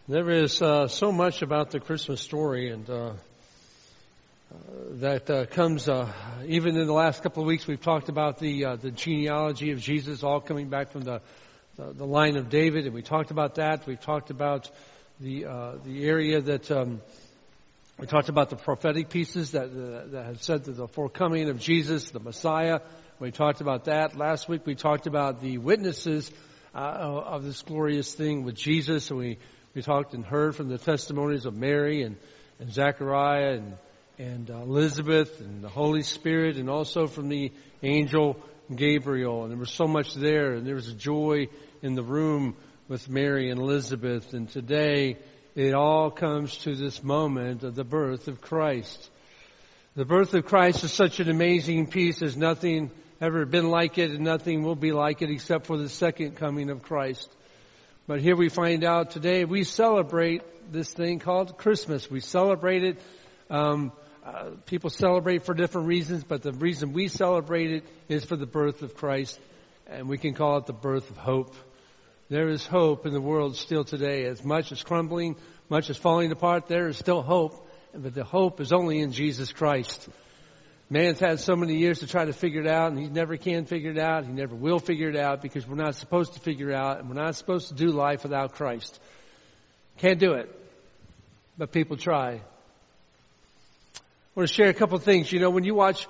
There is so much about the Christmas story, and that comes even in the last couple of weeks. We've talked about the genealogy of Jesus, all coming back from the line of David, and we talked about that. We've talked about the area that we talked about the prophetic pieces that have said that the forthcoming of Jesus, the Messiah. We talked about that last week. We talked about the witnesses of this glorious thing with Jesus, and we talked and heard from the testimonies of Mary and Zechariah and Elizabeth and the Holy Spirit, and also from the angel Gabriel. And there was so much there, and there was a joy in the room with Mary and Elizabeth. And today it all comes to this moment of the birth of Christ. The birth of Christ is such an amazing piece. There's nothing ever been like it, and nothing will be like it except for the second coming of Christ. But here we find out today we celebrate this thing called Christmas. We celebrate it. People celebrate for different reasons, but the reason we celebrate it is for the birth of Christ, and we can call it the birth of hope. There is hope in the world still today. As much as crumbling, much as falling apart, there is still hope, but the hope is only in Jesus Christ. Man's had so many years to try to figure it out, and he never can figure it out. He never will figure it out, because we're not supposed to figure it out, and we're not supposed to do life without Christ. Can't do it, but people try. I want to share a couple of things. You know, when you watch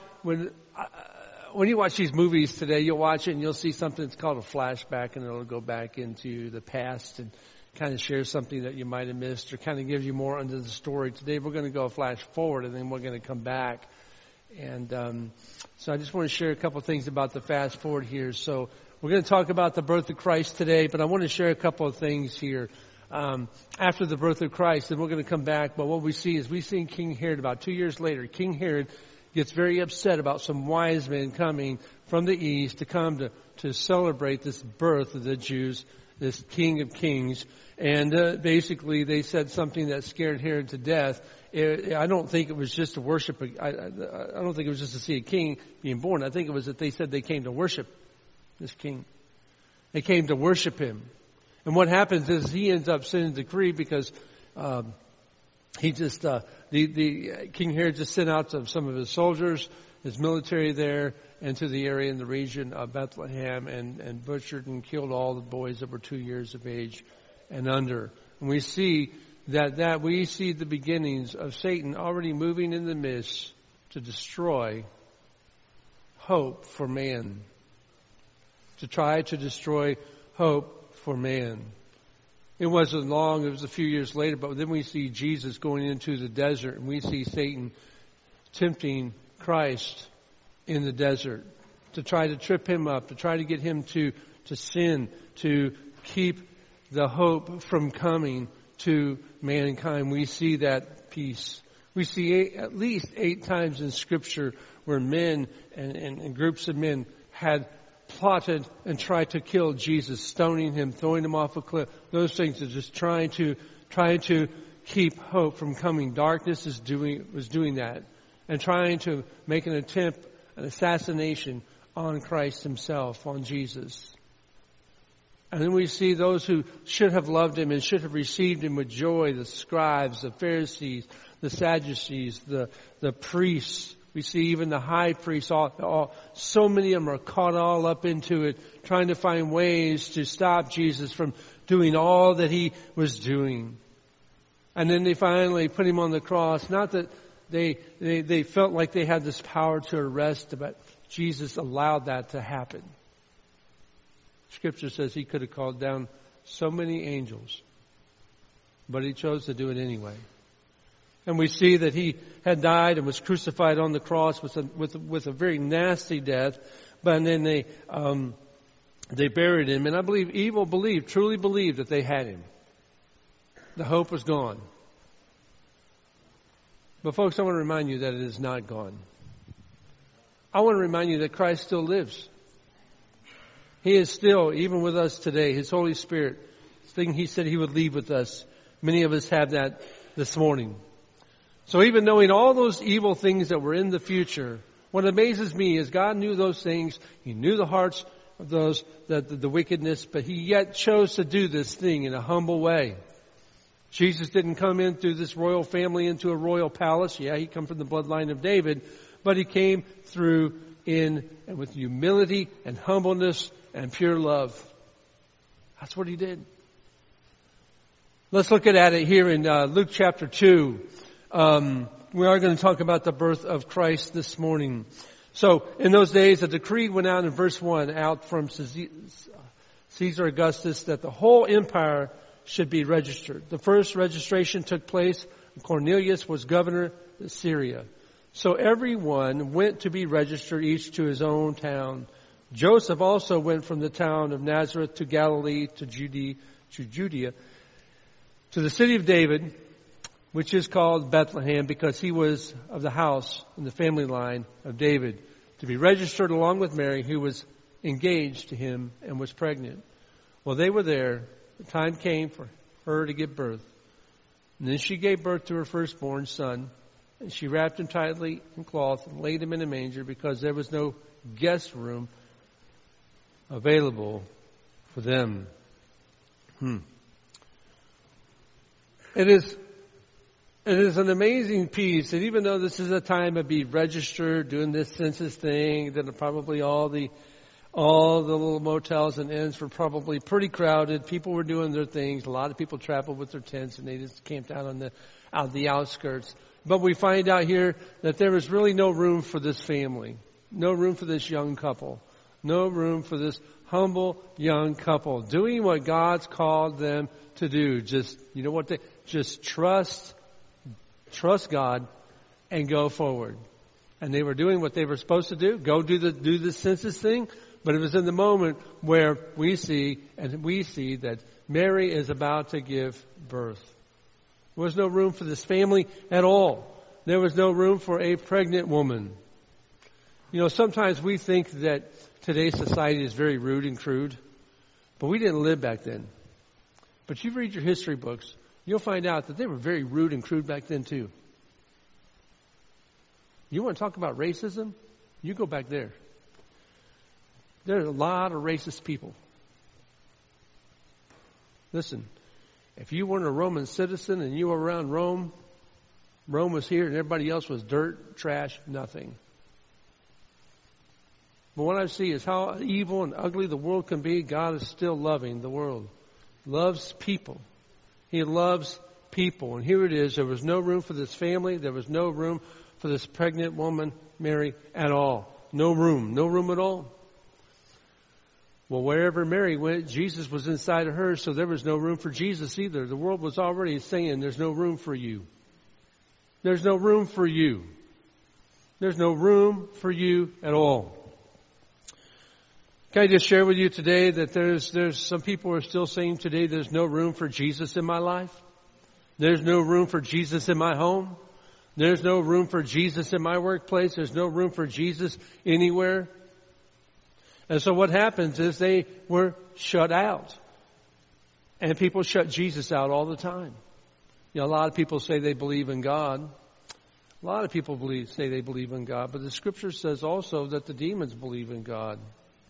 these movies today, you'll watch it and you'll see something that's called a flashback, and it'll go back into the past and kind of share something that you might have missed, or kind of gives you more under the story. Today we're going to go a flash forward, and then we're going to come back. And so I just want to share a couple of things about the fast forward here. So we're going to talk about the birth of Christ today, but I want to share a couple of things here after the birth of Christ, and we're going to come back. But what we see is King Herod about 2 years later. King Herod gets very upset about some wise men coming from the east to come to celebrate this birth of the Jews, this King of Kings. And basically they said something that scared Herod to death. I don't think it was just to worship. I don't think it was just to see a king being born. I think it was that they said they came to worship this king. They came to worship him. And what happens is he ends up sending a decree, because he just the King Herod just sent out some of his soldiers, his military there, into the area in the region of Bethlehem, and butchered and killed all the boys that were 2 years of age and under. And we see that we see the beginnings of Satan already moving in the midst to destroy hope for man. To try to destroy hope for man. It wasn't long, it was a few years later, but then we see Jesus going into the desert, and we see Satan tempting Christ in the desert to try to trip him up, to try to get him to sin, to keep the hope from coming to mankind. We see that piece. We see at least 8 times in Scripture where men and groups of men had plotted and tried to kill Jesus, stoning him, throwing him off a cliff. Those things are just trying to keep hope from coming. Darkness was doing that, and trying to make an attempt, an assassination on Christ himself, on Jesus. And then we see those who should have loved him and should have received him with joy, the scribes, the Pharisees, the Sadducees, the priests. We see even the high priests, so many of them are caught all up into it, trying to find ways to stop Jesus from doing all that he was doing. And then they finally put him on the cross. Not that they felt like they had this power to arrest, but Jesus allowed that to happen. Scripture says he could have called down so many angels, but he chose to do it anyway. And we see that he had died and was crucified on the cross with a very nasty death. But then they buried him. And I believe truly believed that they had him. The hope was gone. But folks, I want to remind you that it is not gone. I want to remind you that Christ still lives. He is still, even with us today, His Holy Spirit, the thing He said He would leave with us. Many of us have that this morning. So even knowing all those evil things that were in the future, what amazes me is God knew those things. He knew the hearts of those, the wickedness, but He yet chose to do this thing in a humble way. Jesus didn't come in through this royal family into a royal palace. Yeah, he come from the bloodline of David, but he came through in and with humility and humbleness and pure love. That's what he did. Let's look at it here in Luke chapter 2. We are going to talk about the birth of Christ this morning. So, in those days, a decree went out in verse 1 out from Caesar Augustus that the whole empire should be registered. The first registration took place when Cornelius was governor of Syria. So everyone went to be registered, each to his own town. Joseph also went from the town of Nazareth to Galilee, to Judea, to the city of David, which is called Bethlehem, because he was of the house and the family line of David, to be registered along with Mary, who was engaged to him and was pregnant. Well, they were there. The time came for her to give birth. And then she gave birth to her firstborn son, and she wrapped him tightly in cloth and laid him in a manger because there was no guest room available for them. It is an amazing piece that even though this is a time of being registered, doing this census thing, that probably all the little motels and inns were probably pretty crowded. People were doing their things. A lot of people traveled with their tents and they just camped out on the outskirts. But we find out here that there was really no room for this family. No room for this young couple. No room for this humble young couple doing what God's called them to do. Just trust God and go forward. And they were doing what they were supposed to do. Go do the census thing. But it was in the moment where we see that Mary is about to give birth. There was no room for this family at all. There was no room for a pregnant woman. You know, sometimes we think that today's society is very rude and crude, but we didn't live back then. But you read your history books, you'll find out that they were very rude and crude back then too. You want to talk about racism? You go back there. There are a lot of racist people. Listen, if you weren't a Roman citizen and you were around Rome, Rome was here and everybody else was dirt, trash, nothing. But what I see is how evil and ugly the world can be. God is still loving the world. Loves people. He loves people. And here it is. There was no room for this family. There was no room for this pregnant woman, Mary, at all. No room. No room at all. Well, wherever Mary went, Jesus was inside of her, so there was no room for Jesus either. The world was already saying, there's no room for you. There's no room for you. There's no room for you at all. Can I just share with you today that there's some people who are still saying today there's no room for Jesus in my life? There's no room for Jesus in my home? There's no room for Jesus in my workplace? There's no room for Jesus anywhere? And so what happens is they were shut out. And people shut Jesus out all the time. You know, a lot of people say they believe in God. A lot of people say they believe in God. But the Scripture says also that the demons believe in God.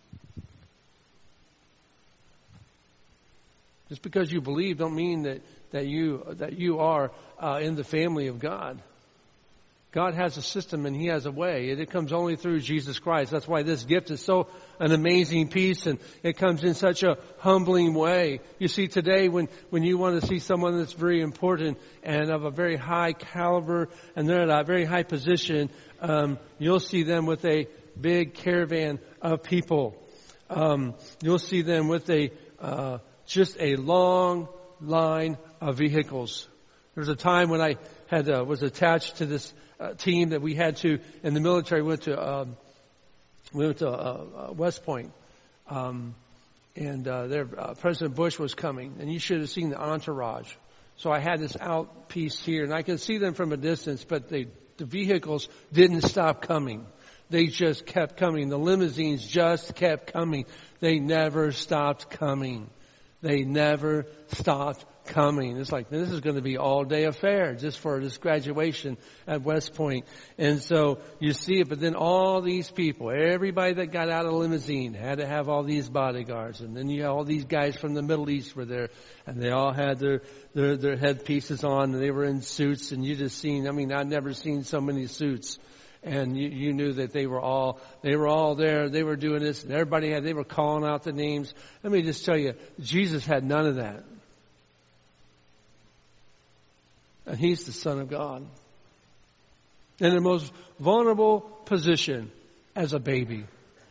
Just because you believe don't mean that you are in the family of God. God has a system and He has a way. And it comes only through Jesus Christ. That's why this gift is so an amazing piece, and it comes in such a humbling way. You see, today when you want to see someone that's very important and of a very high caliber and they're at a very high position, you'll see them with a big caravan of people. You'll see them with just a long line of vehicles. There was a time when I was attached to this team that we had to in the military. We went to West Point, and there President Bush was coming, and you should have seen the entourage. So I had this out piece here, and I could see them from a distance, but the vehicles didn't stop coming. They just kept coming. The limousines just kept coming. They never stopped coming. They never stopped coming. It's like, this is going to be all day affair just for this graduation at West Point. And so you see it, but then all these people, everybody that got out of the limousine had to have all these bodyguards. And then you have all these guys from the Middle East were there, and they all had their headpieces on, and they were in suits, and you just seen, I've never seen so many suits. And you knew that they were all there. They were doing this, and they were calling out the names. Let me just tell you, Jesus had none of that. And He's the Son of God. In the most vulnerable position as a baby.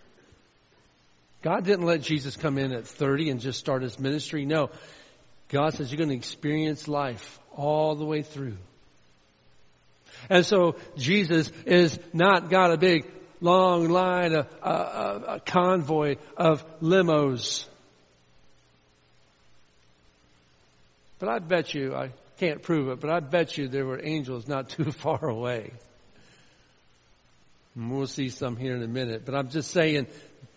God didn't let Jesus come in at 30 and just start His ministry. No. God says you're going to experience life all the way through. And so Jesus is not got a big long line, a convoy of limos. But I bet you, I can't prove it, but I bet you there were angels not too far away. And we'll see some here in a minute. But I'm just saying,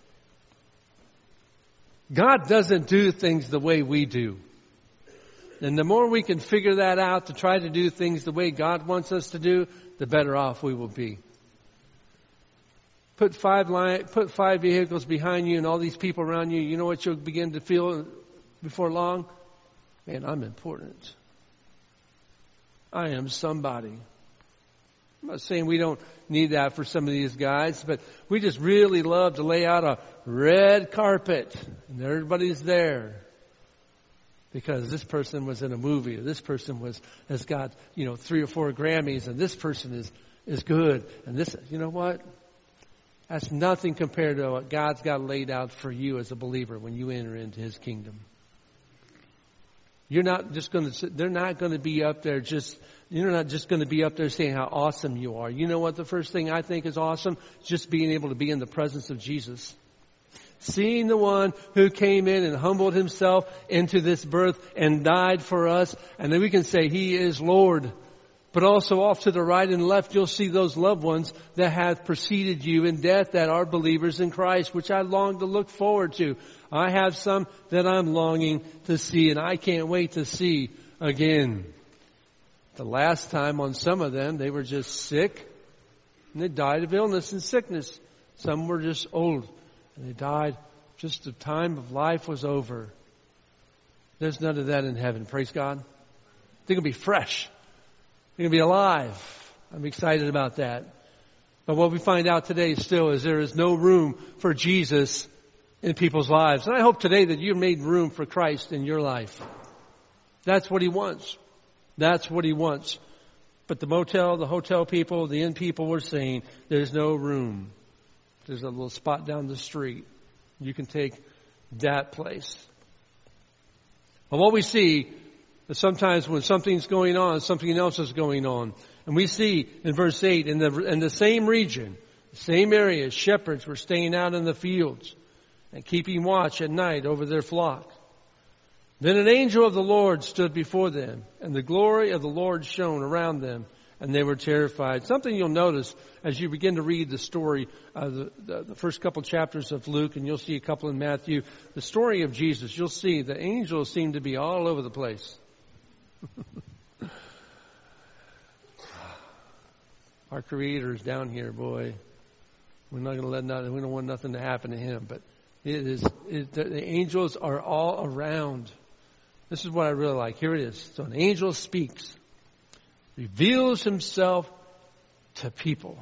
God doesn't do things the way we do. And the more we can figure that out to try to do things the way God wants us to do, the better off we will be. Put five vehicles behind you and all these people around you. You know what you'll begin to feel before long? Man, I'm important. I am somebody. I'm not saying we don't need that for some of these guys, but we just really love to lay out a red carpet and everybody's there. Because this person was in a movie, or this person has got 3 or 4 Grammys, and this person is good, and this, you know what? That's nothing compared to what God's got laid out for you as a believer when you enter into His kingdom. You're not just going to. They're not going to be up there You're not just going to be up there saying how awesome you are. You know what? The first thing I think is awesome, just being able to be in the presence of Jesus. Seeing the one who came in and humbled Himself into this birth and died for us. And then we can say He is Lord. But also off to the right and left, you'll see those loved ones that have preceded you in death that are believers in Christ, which I long to look forward to. I have some that I'm longing to see, and I can't wait to see again. The last time on some of them, they were just sick, and they died of illness and sickness. Some were just old. And they died just the time of life was over. There's none of that in heaven. Praise God. They're going to be fresh. They're going to be alive. I'm excited about that. But what we find out today still is there is no room for Jesus in people's lives. And I hope today that you made room for Christ in your life. That's what He wants. That's what He wants. But the hotel people, the inn people were saying there's no room. There's a little spot down the street. You can take that place. And what we see is sometimes when something's going on, something else is going on. And we see in verse 8, in the same region, the same area, shepherds were staying out in the fields and keeping watch at night over their flock. Then an angel of the Lord stood before them, and the glory of the Lord shone around them, and they were terrified. Something you'll notice as you begin to read the story, the first couple chapters of Luke, and you'll see a couple in Matthew, the story of Jesus, you'll see the angels seem to be all over the place. Our Creator is down here, boy. We're not going to we don't want nothing to happen to Him, but the angels are all around. This is what I really like. Here it is. So an angel speaks, reveals himself to people.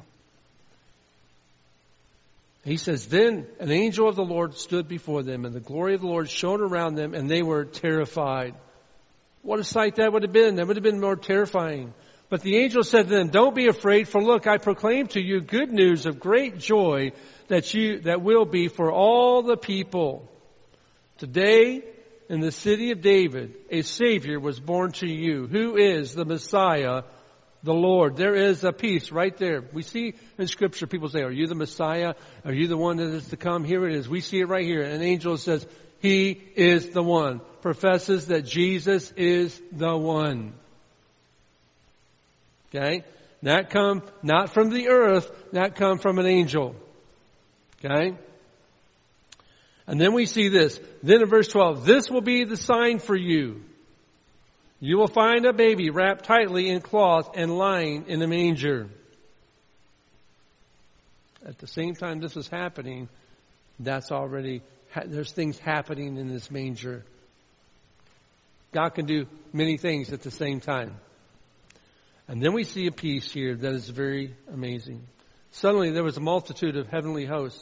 He says, then an angel of the Lord stood before them, and the glory of the Lord shone around them, and they were terrified. What a sight that would have been. That would have been more terrifying. But the angel said to them, don't be afraid, for look, I proclaim to you good news of great joy that will be for all the people. Today, in the city of David, a Savior was born to you, who is the Messiah, the Lord. There is a peace right there. We see in Scripture people say, are you the Messiah? Are you the one that is to come? Here it is. We see it right here. An angel says, He is the one. Professes that Jesus is the one. Okay? That come not from the earth, that come from an angel. Okay? And then we see this. Then in verse 12, this will be the sign for you. You will find a baby wrapped tightly in cloth and lying in a manger. At the same time this is happening, there's things happening in this manger. God can do many things at the same time. And then we see a piece here that is very amazing. Suddenly there was a multitude of heavenly hosts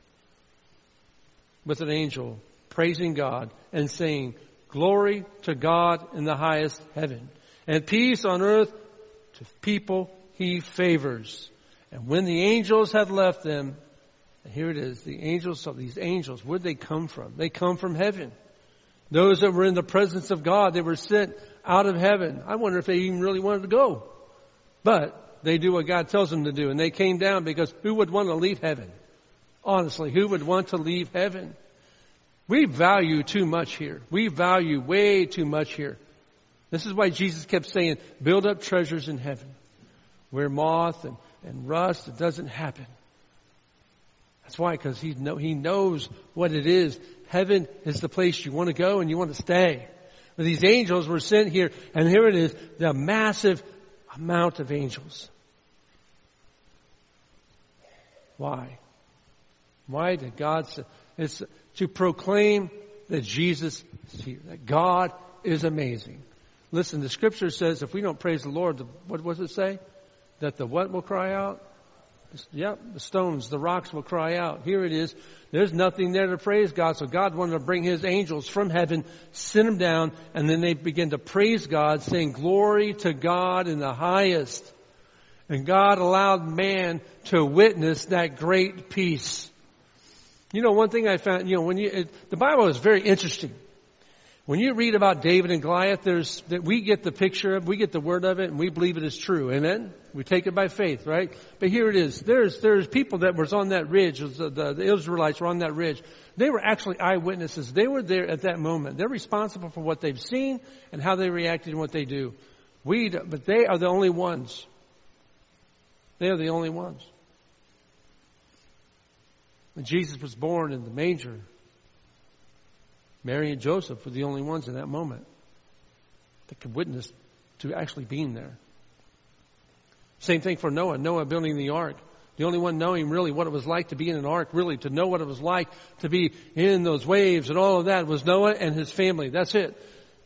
with an angel praising God and saying, "Glory to God in the highest heaven, and peace on earth to people he favors." And when the angels had left them, and here it is, these angels, where'd they come from? They come from heaven. Those that were in the presence of God, they were sent out of heaven. I wonder if they even really wanted to go. But they do what God tells them to do. And they came down because who would want to leave heaven? Honestly, who would want to leave heaven? We value too much here. We value way too much here. This is why Jesus kept saying, build up treasures in heaven, where moth and rust, it doesn't happen. That's why, because He knows what it is. Heaven is the place you want to go and you want to stay. But these angels were sent here, and here it is, the massive amount of angels. Why? Why did God say? It's to proclaim that Jesus is here, that God is amazing. Listen, the Scripture says if we don't praise the Lord, what does it say? That the what will cry out? Yep, the stones, the rocks will cry out. Here it is. There's nothing there to praise God. So God wanted to bring His angels from heaven, send them down, and then they begin to praise God, saying, "Glory to God in the highest." And God allowed man to witness that great peace. You know, one thing I found, the Bible is very interesting. When you read about David and Goliath, we get the picture of, we get the word of it, and we believe it is true. Amen? We take it by faith, right? But here it is. There's people that was on that ridge. The Israelites were on that ridge. They were actually eyewitnesses. They were there at that moment. They're responsible for what they've seen and how they reacted and what they do. But they are the only ones. They are the only ones. When Jesus was born in the manger, Mary and Joseph were the only ones in that moment that could witness to actually being there. Same thing for Noah. Noah building the ark. The only one knowing really what it was like to be in an ark, really to know what it was like to be in those waves and all of that was Noah and his family. That's it.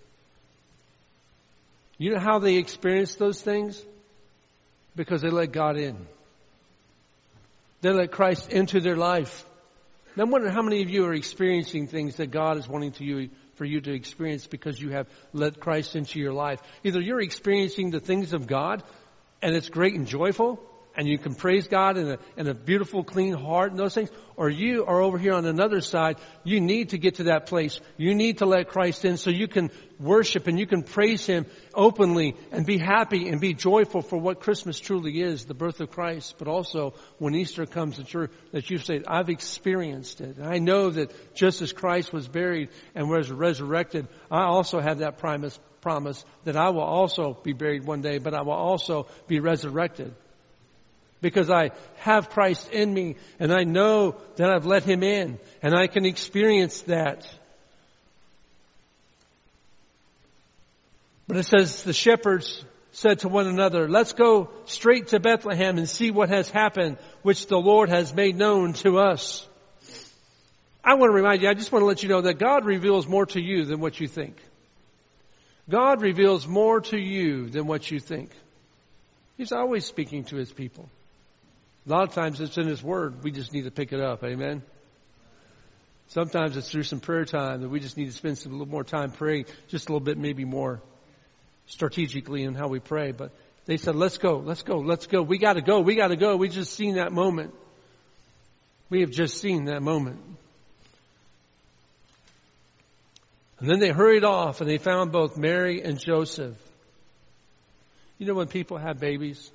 You know how they experienced those things? Because they let God in. They let Christ into their life. Now, I'm wondering how many of you are experiencing things that God is wanting for you to experience because you have let Christ into your life. Either you're experiencing the things of God and it's great and joyful and you can praise God in a beautiful, clean heart and those things, or you are over here on another side. You need to get to that place. You need to let Christ in so you can worship and you can praise Him openly and be happy and be joyful for what Christmas truly is, the birth of Christ. But also when Easter comes that you say, I've experienced it. And I know that just as Christ was buried and was resurrected, I also have that promise that I will also be buried one day, but I will also be resurrected. Because I have Christ in me and I know that I've let Him in and I can experience that. But it says the shepherds said to one another, let's go straight to Bethlehem and see what has happened, which the Lord has made known to us. I want to remind you, I just want to let you know that God reveals more to you than what you think. God reveals more to you than what you think. He's always speaking to His people. A lot of times it's in His Word. We just need to pick it up. Amen? Sometimes it's through some prayer time that we just need to spend a little more time praying, just a little bit maybe more strategically in how we pray. But they said, let's go. We got to go. We just seen that moment. We have just seen that moment. And then they hurried off and they found both Mary and Joseph. You know when people have babies,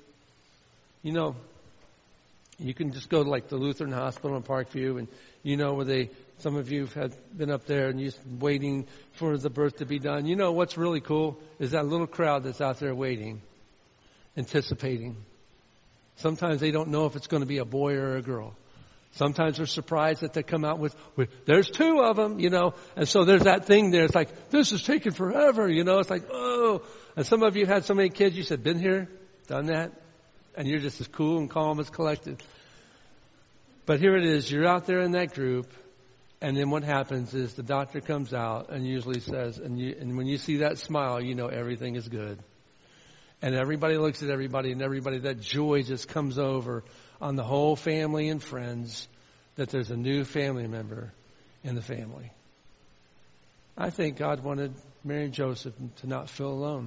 you can just go to like the Lutheran Hospital in Parkview and where some of you have been up there and you're waiting for the birth to be done. You know what's really cool is that little crowd that's out there waiting, anticipating. Sometimes they don't know if it's going to be a boy or a girl. Sometimes they're surprised that they come out with there's 2 of them, and so there's that thing there. It's like, this is taking forever, it's like, oh. And some of you had so many kids, you said, been here, done that, and you're just as cool and calm as collected. But here it is, you're out there in that group, and then what happens is the doctor comes out and usually says, and when you see that smile, you know everything is good. And everybody looks at everybody, and that joy just comes over on the whole family and friends that there's a new family member in the family. I think God wanted Mary and Joseph to not feel alone.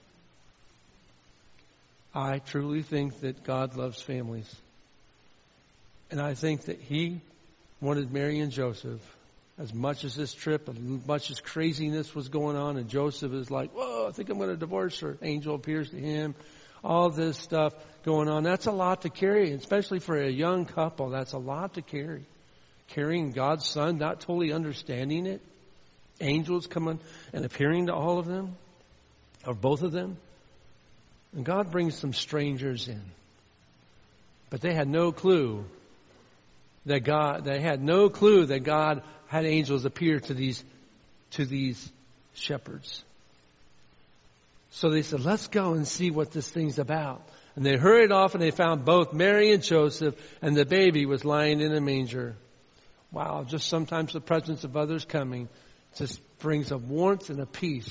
I truly think that God loves families. And I think that He wanted Mary and Joseph, as much as this trip, as much as craziness was going on, and Joseph is like, whoa, I think I'm going to divorce her. Angel appears to him. All this stuff going on. That's a lot to carry, especially for a young couple. That's a lot to carry. Carrying God's Son, not totally understanding it. Angels coming and appearing to all of them, or both of them. And God brings some strangers in. But they had no clue that God had angels appear to these shepherds. So they said, let's go and see what this thing's about. And they hurried off and they found both Mary and Joseph, and the baby was lying in a manger. Wow, just sometimes the presence of others coming just brings a warmth and a peace.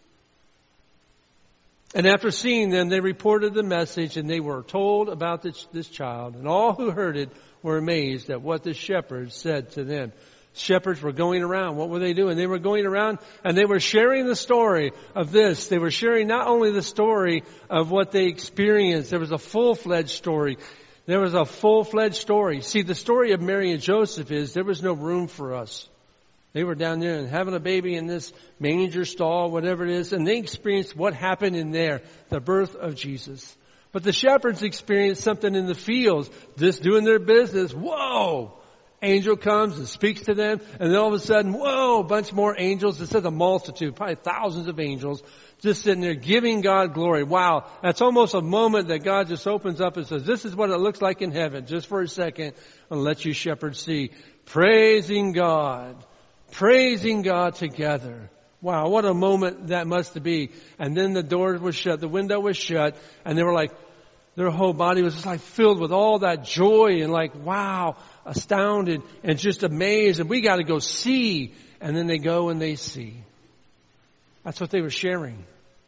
And after seeing them, they reported the message, and they were told about this child. And all who heard it were amazed at what the shepherds said to them. Shepherds were going around. What were they doing? They were going around and they were sharing the story of this. They were sharing not only the story of what they experienced. There was a full-fledged story. See, the story of Mary and Joseph is there was no room for us. They were down there and having a baby in this manger stall, whatever it is, and they experienced what happened in there, the birth of Jesus. But the shepherds experienced something in the fields, just doing their business. Whoa! Angel comes and speaks to them, and then all of a sudden, whoa, a bunch more angels. It says a multitude, probably thousands of angels, just sitting there giving God glory. Wow, that's almost a moment that God just opens up and says, this is what it looks like in heaven, just for a second, and let you shepherds see. Praising God together. Wow, what a moment that must be. And then the door was shut, the window was shut, and they were like, their whole body was just like filled with all that joy and like, wow, astounded and just amazed. And we got to go see. And then they go and they see. That's what they were sharing.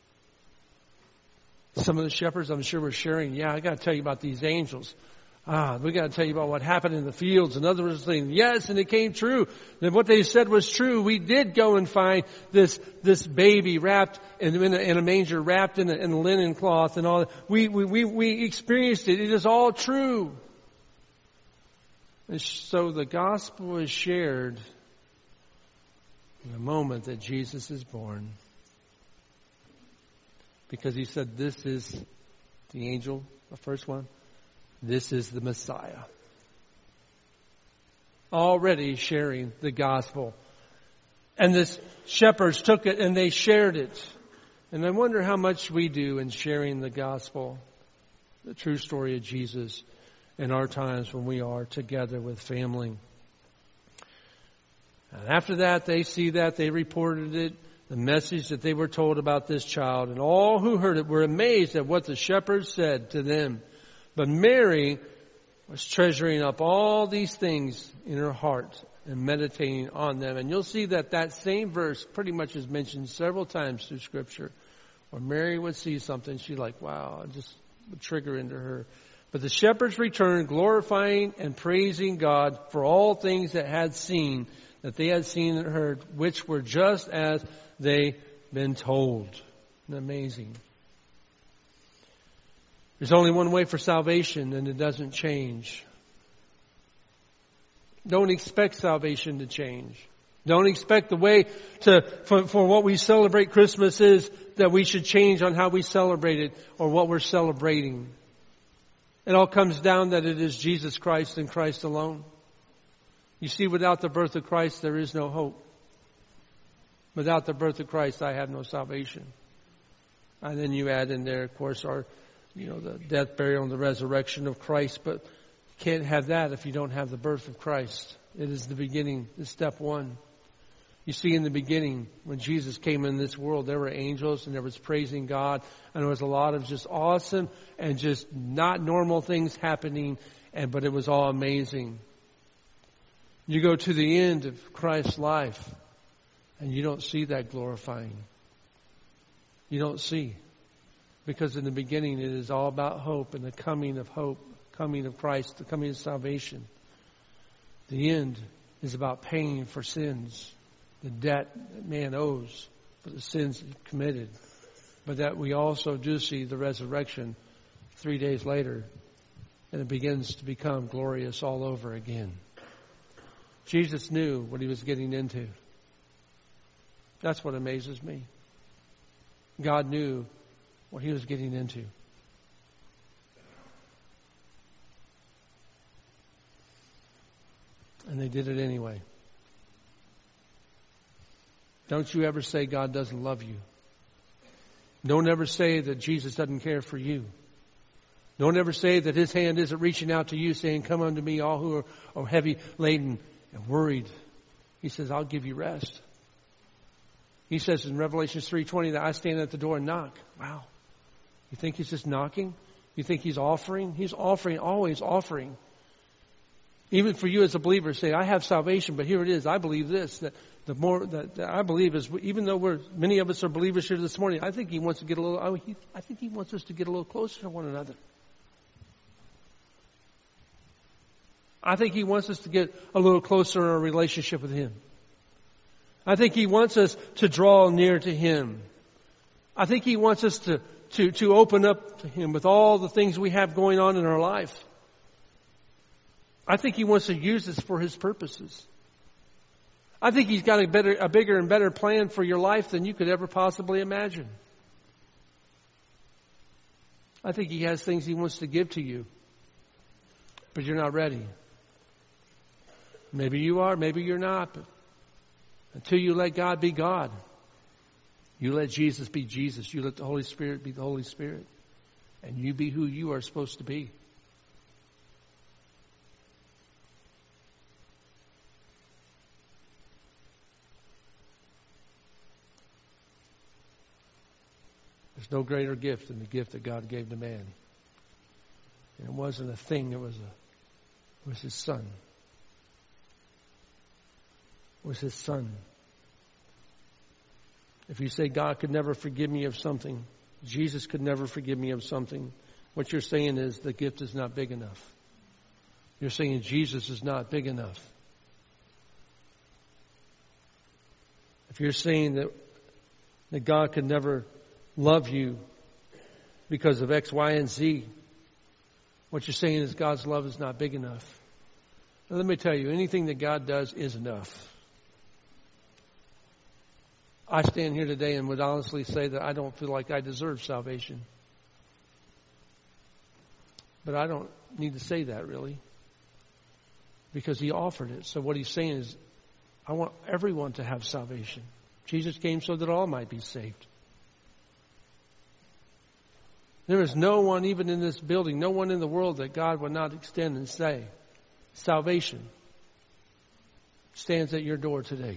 Some of the shepherds, I'm sure, were sharing, I got to tell you about these angels. We got to tell you about what happened in the fields. And others were saying, yes, and it came true. And what they said was true. We did go and find this baby wrapped in a manger, wrapped in a linen cloth and all that. We experienced it. It is all true. And so the gospel is shared in the moment that Jesus is born. Because he said, this is the angel, the first one. This is the Messiah. Already sharing the gospel. And the shepherds took it and they shared it. And I wonder how much we do in sharing the gospel, the true story of Jesus, in our times when we are together with family. And after that, they see that, they reported it, the message that they were told about this child. And all who heard it were amazed at what the shepherds said to them. But Mary was treasuring up all these things in her heart and meditating on them. And you'll see that same verse pretty much is mentioned several times through Scripture. Where Mary would see something, she'd like, wow, it just would trigger into her. But the shepherds returned, glorifying and praising God for all things that they had seen and heard, which were just as they'd been told. Amazing. There's only one way for salvation, and it doesn't change. Don't expect salvation to change. Don't expect the way for what we celebrate Christmas is that we should change on how we celebrate it or what we're celebrating. It all comes down that it is Jesus Christ and Christ alone. You see, without the birth of Christ, there is no hope. Without the birth of Christ, I have no salvation. And then you add in there, of course, the death, burial, and the resurrection of Christ. But You can't have that if you don't have the birth of Christ. It is the beginning. It's step one. You see, in the beginning, when Jesus came in this world, there were angels and there was praising God. And there was a lot of just awesome and just not normal things happening. But it was all amazing. You go to the end of Christ's life and you don't see that glorifying. You don't see. Because in the beginning it is all about hope and the coming of hope, coming of Christ, the coming of salvation. The end is about paying for sins, the debt that man owes for the sins that he committed. But that we also do see the resurrection 3 days later, and it begins to become glorious all over again. Jesus knew what he was getting into. That's what amazes me. God knew what he was getting into. And they did it anyway. Don't you ever say God doesn't love you. Don't ever say that Jesus doesn't care for you. Don't ever say that his hand isn't reaching out to you saying, come unto me all who are heavy laden and worried. He says, I'll give you rest. He says in Revelation 3:20 that I stand at the door and knock. Wow. You think he's just knocking? You think he's offering? He's offering, always offering. Even for you as a believer, say, I have salvation, but here it is. I believe this. That the more that I believe is, even though many of us are believers here this morning, I think he wants to get I think he wants us to get a little closer to one another. I think he wants us to get a little closer in our relationship with him. I think he wants us to draw near to him. I think he wants us to open up to him with all the things we have going on in our life. I think he wants to use this for his purposes. I think he's got a bigger and better plan for your life than you could ever possibly imagine. I think he has things he wants to give to you, but you're not ready. Maybe you are, maybe you're not, but until you let God be God, you let Jesus be Jesus, you let the Holy Spirit be the Holy Spirit, and you be who you are supposed to be. There's no greater gift than the gift that God gave to man. And it wasn't a thing, it was his Son. It was his Son. If you say God could never forgive me of something, Jesus could never forgive me of something, what you're saying is the gift is not big enough. You're saying Jesus is not big enough. If you're saying that God could never love you because of X, Y, and Z, what you're saying is God's love is not big enough. Now, let me tell you, anything that God does is enough. I stand here today and would honestly say that I don't feel like I deserve salvation. But I don't need to say that really, because he offered it. So what he's saying is, I want everyone to have salvation. Jesus came so that all might be saved. There is no one, even in this building, no one in the world that God would not extend and say, salvation stands at your door today.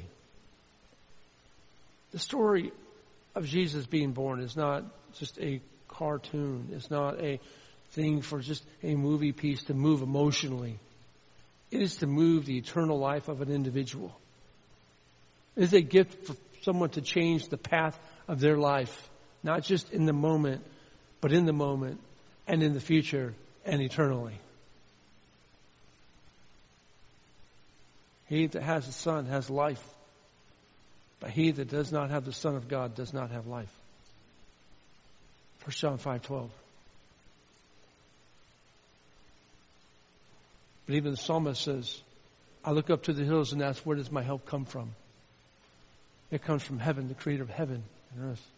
The story of Jesus being born is not just a cartoon. It's not a thing for just a movie piece to move emotionally. It is to move the eternal life of an individual. It is a gift for someone to change the path of their life, not just in the moment, but in the moment and in the future and eternally. He that has the Son has life, but he that does not have the Son of God does not have life. 1 John 5:12. But even the psalmist says, I look up to the hills and ask, where does my help come from? It comes from heaven, the creator of heaven and earth.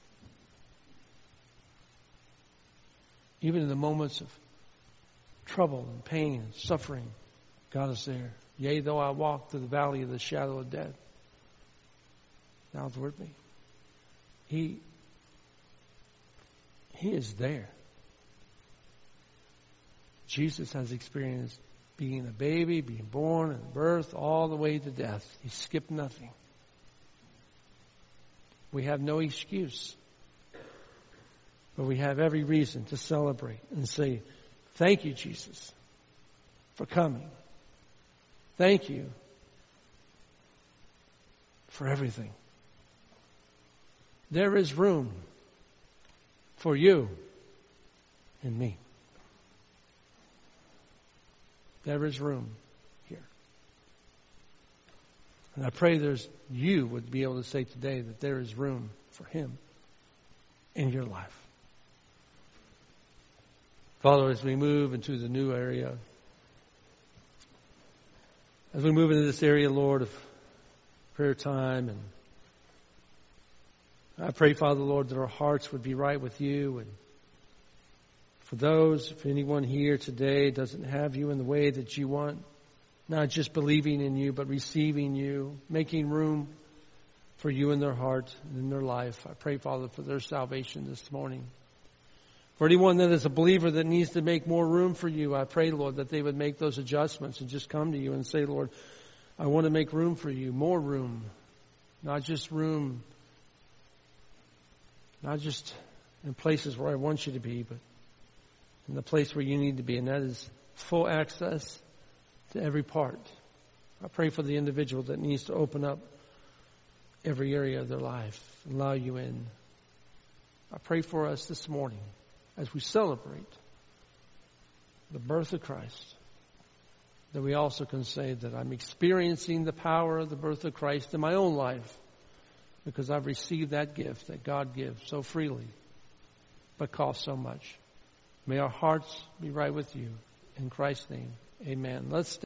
Even in the moments of trouble and pain and suffering, God is there. Yea, though I walk through the valley of the shadow of death, thou art with me. He is there. Jesus has experienced being a baby, being born and birth, all the way to death. He skipped nothing. We have no excuse. But we have every reason to celebrate and say, thank you, Jesus, for coming. Thank you for everything. There is room for you and me. There is room here. And I pray you would be able to say today that there is room for Him in your life. Father, as we move into the new area, as we move into this area, Lord, of prayer time, and I pray, Father, Lord, that our hearts would be right with you. And for those, if anyone here today doesn't have you in the way that you want, not just believing in you, but receiving you, making room for you in their heart and in their life, I pray, Father, for their salvation this morning. For anyone that is a believer that needs to make more room for you, I pray, Lord, that they would make those adjustments and just come to you and say, Lord, I want to make room for you, more room, not just room, not just in places where I want you to be, but in the place where you need to be, and that is full access to every part. I pray for the individual that needs to open up every area of their life, allow you in. I pray for us this morning as we celebrate the birth of Christ, that we also can say that I'm experiencing the power of the birth of Christ in my own life because I've received that gift that God gives so freely but costs so much. May our hearts be right with you. In Christ's name, amen. Let's